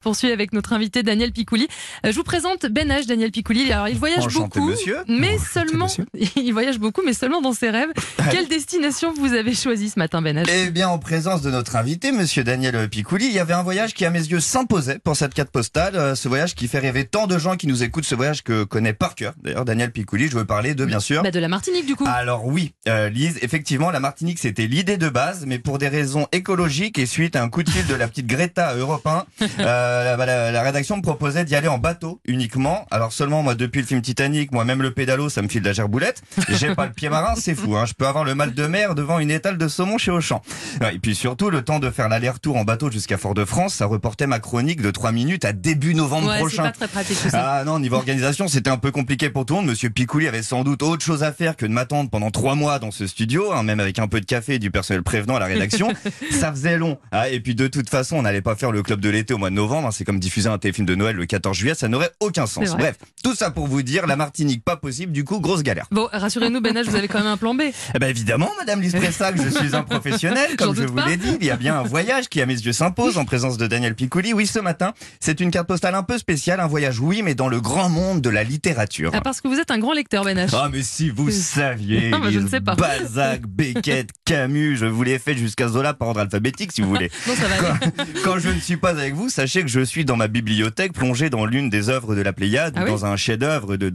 Poursuit avec notre invité Daniel Picouli. Je vous présente Ben H, Daniel Picouli. Alors il voyage Enchanté, beaucoup, monsieur. mais Enchanté, seulement monsieur. il voyage beaucoup, mais seulement dans ses rêves. Quelle destination vous avez choisi ce matin, Ben H? Eh bien, en présence de notre invité, monsieur Daniel Picouli, il y avait un voyage qui, à mes yeux, s'imposait pour cette carte postale. Ce voyage qui fait rêver tant de gens qui nous écoutent, ce voyage que connaît par cœur. D'ailleurs, Daniel Picouli, je veux parler de, bien sûr. De la Martinique, du coup. Alors oui, Lise, effectivement, la Martinique, c'était l'idée de base, mais pour des raisons écologiques et suite à un coup de fil de la petite Greta à Europe 1, la rédaction me proposait d'y aller en bateau uniquement. Alors seulement, moi, depuis le film Titanic, moi, même le pédalo, ça me file de la gerboulette. J'ai pas le pied marin, c'est fou, hein. Je peux avoir le mal de mer devant une étale de saumon chez Auchan. Ouais, et puis surtout, le temps de faire l'aller-retour en bateau jusqu'à Fort-de-France, ça reportait ma chronique de 3 minutes à début novembre prochain. C'est pas très pratique tout ça. Ah non, niveau organisation, c'était un peu compliqué pour tout le monde. Monsieur Picouli avait sans doute autre chose à faire que de m'attendre pendant 3 mois dans ce studio, hein, même avec un peu de café et du personnel prévenant à la rédaction. Ça faisait long. Ah, et puis de toute façon, on n'allait pas faire le club de l'été au mois de novembre, hein. C'est comme diffuser un téléfilm de Noël le 14 juillet, ça n'aurait aucun sens. Bref, tout ça pour vous dire, la Martinique, pas possible, du coup, grosse galère. Bon, rassurez-nous, Ben H, vous avez quand même un plan B. Eh ben évidemment, Madame Lise Pressac, je suis un professionnel, comme je vous l'ai dit. Il y a bien un voyage qui, à mes yeux, s'impose en présence de Daniel Picouli. Oui, ce matin, c'est une carte postale un peu spéciale, un voyage, oui, mais dans le grand monde de la littérature. Ah, parce que vous êtes un grand lecteur, Ben H. Ah, mais si vous saviez, Non, mais je ne sais pas. Balzac, Beckett, Camus, je vous l'ai fait jusqu'à Zola par ordre alphabétique, si vous voulez. Non, ça va aller. Quand je ne suis pas avec vous, sachez que je suis dans ma bibliothèque, plongé dans l'une des œuvres de la Pléiade, ou dans un chef-d'œuvre de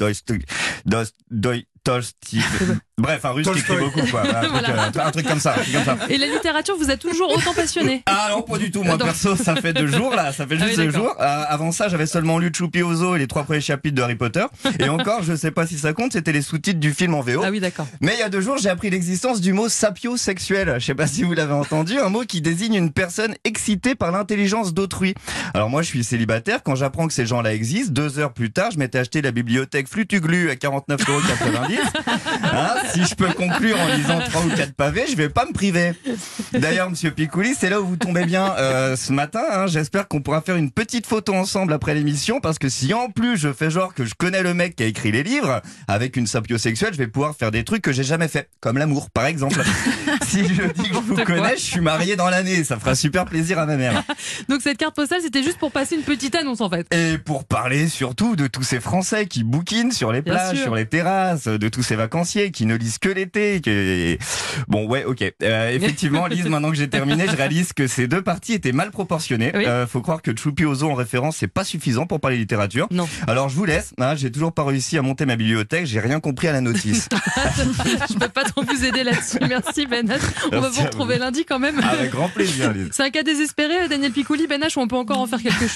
Tolstoï. Bref, un russe qui écrit beaucoup, quoi. Un truc comme ça. Et la littérature vous a toujours autant passionné? Ah non, pas du tout. Moi, perso, ça fait 2 jours, là. Ça fait juste 2 jours. Avant ça, j'avais seulement lu Choupi Ozo et les 3 premiers chapitres de Harry Potter. Et encore, je sais pas si ça compte, c'était les sous-titres du film en VO. Ah oui, d'accord. Mais il y a 2 jours, j'ai appris l'existence du mot sapiosexuel. Je sais pas si vous l'avez entendu. Un mot qui désigne une personne excitée par l'intelligence d'autrui. Alors moi, je suis célibataire. Quand j'apprends que ces gens-là existent, 2 heures plus tard, je m'étais acheté la bibliothèque Flutuglu à 49,90 €. Hein, si je peux conclure en lisant 3 ou 4 pavés, je vais pas me priver. D'ailleurs, monsieur Picouli, c'est là où vous tombez bien ce matin. Hein, j'espère qu'on pourra faire une petite photo ensemble après l'émission, parce que si en plus je fais genre que je connais le mec qui a écrit les livres, avec une sapiosexuelle, je vais pouvoir faire des trucs que j'ai jamais fait, comme l'amour, par exemple. Si je dis que je vous connais, je suis marié dans l'année, ça fera super plaisir à ma mère. Donc cette carte postale, c'était juste pour passer une petite annonce en fait. Et pour parler surtout de tous ces Français qui bouquinent sur les plages, sur les terrasses, de tous ces vacanciers qui ne lisent que l'été. Bon, ouais, ok. Effectivement, Lise, maintenant que j'ai terminé, je réalise que ces 2 parties étaient mal proportionnées. Oui. Faut croire que Choupi Ozo en référence, c'est pas suffisant pour parler littérature. Non. Alors je vous laisse. Hein, j'ai toujours pas réussi à monter ma bibliothèque. J'ai rien compris à la notice. Je peux pas trop vous aider là-dessus. Merci Ben H. On va vous retrouver lundi quand même. Avec grand plaisir, Lise. C'est un cas désespéré, Daniel Picouli, Ben H, ou on peut encore en faire quelque chose?